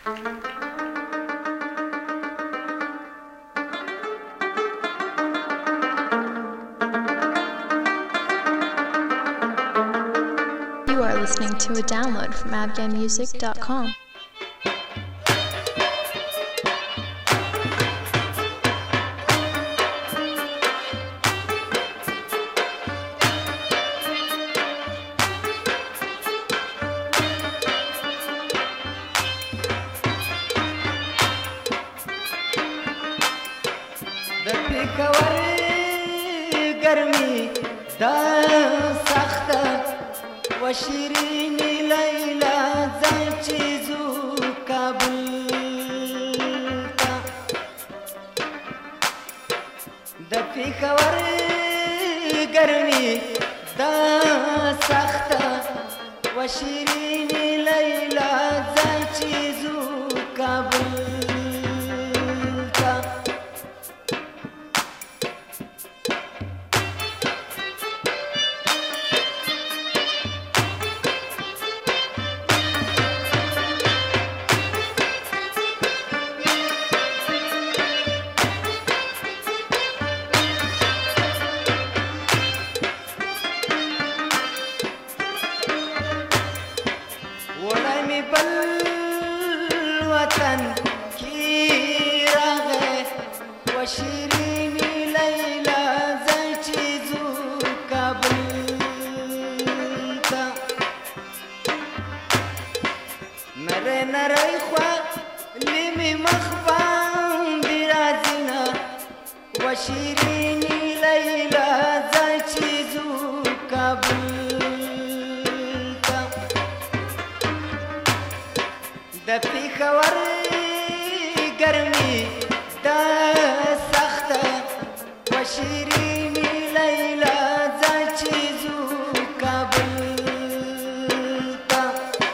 You are listening to a download from afghanmusic.com. गर्मी दा सख्ता व शिरीनी लैला जायची जू काबुलता दफिकवर गर्मी दा सख्ता व शिरीनी लैला जायची जू काबुलता वतन की रागे व शिरीनी लैला जायची जू काबुलता नरे नरे ख्वा लिमी मखबान बिराजिना व शिरीनी लैला जायची जू काबुलता दफिकवर गर्मी दा सख्ता व शिरीनी लैला जायची जू काबुलता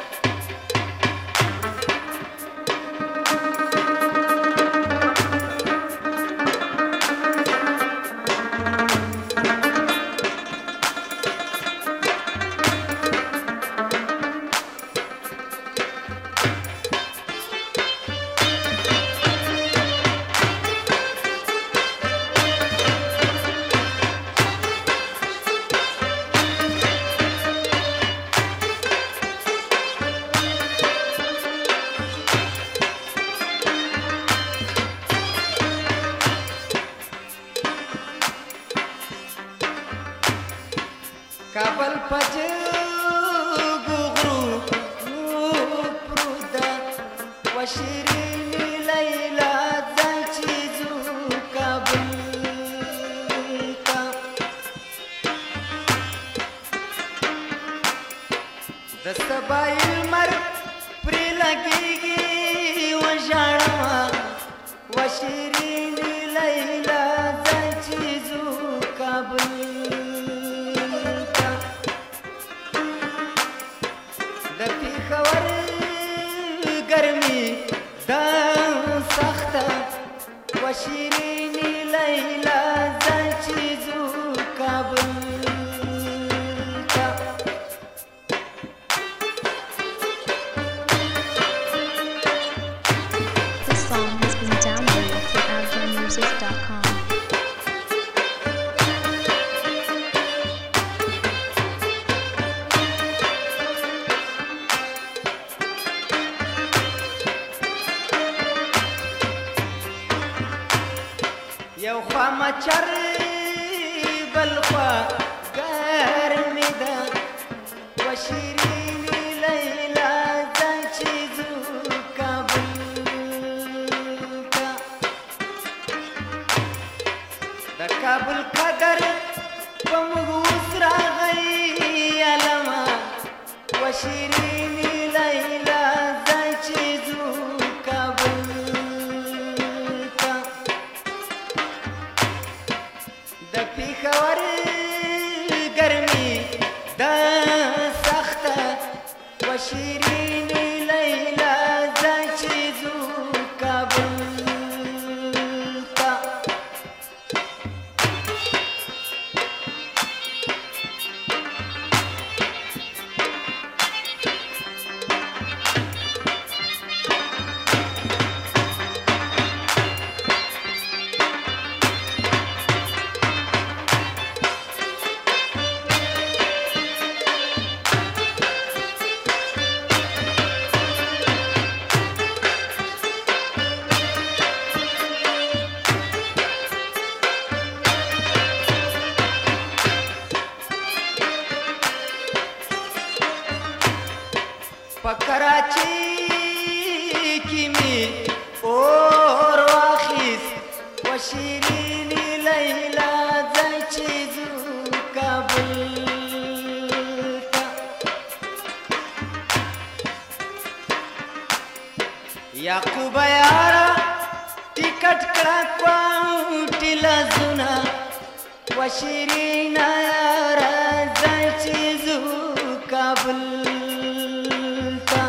काबल पज गुगरू प्रुदा व शिरीनी लैला जायची जू काबुलता दस्तबाईल मर प्री लगेगी व जाणवा व शिरीनी लैला जायची जू काबुलता दफिकवर गर्मी दा सख्ता व शिरीनी लैला जायची जू काबुलता This song has been downloaded from afghanmusic.com. یو خوا مچر بل خوا گرمی ده و شیرینی لیلا زنچی زو کابلتا ده کابل قدر بمغوز راغی علما و شیرینی لیلا زنچی زو کابلتا دفیکور یعقوب یارا ټیکټ کړه کوټی لزونه و شیرین یارا ځای چې ځو کابل ته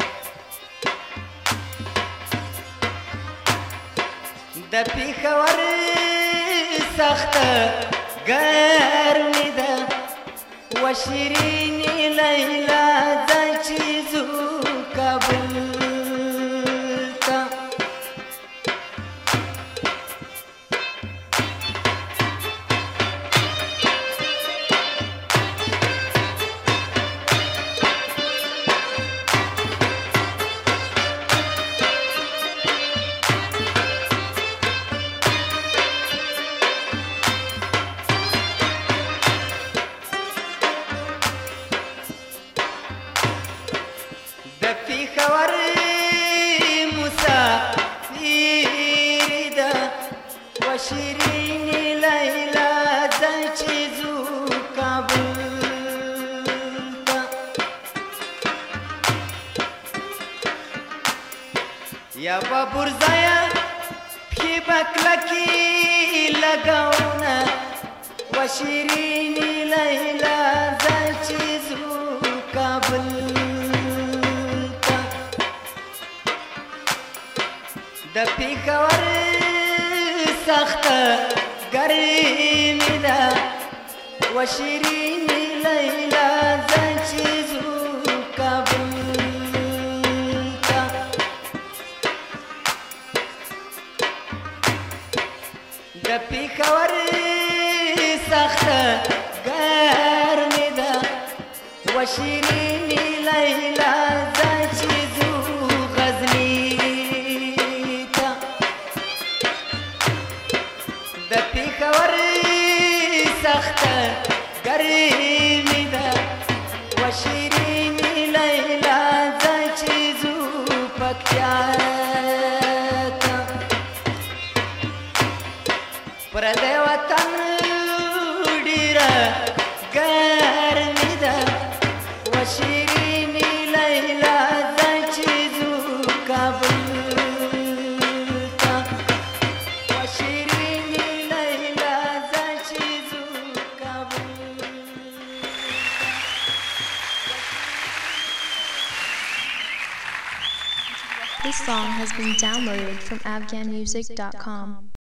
د پېښور سخته ګرمي ده و شیرین لیلا ځای چې ځو کابل ته پېښور مسافر ده و شیرین لیلا ځای چې ځو کابل ته یا بابورځایه پښې به کلکې لګونه و شیرین لیلا ځای چې ځو کابل د پېښور سخته ګرمي ده و شیرین لیلا ځای چې ځو کابل ته د پېښور سخته ګرمي ده و شیرین لیلا ځای چې ځو غزني د پېښور سخته ګرمي ده و شیرین لیلا ځای چې ځو پکتیا ته پردی وطن ډېره ګرمي ده و شیرین لیلا ځای چې ځو کابل This song has been downloaded from afghanmusic.com.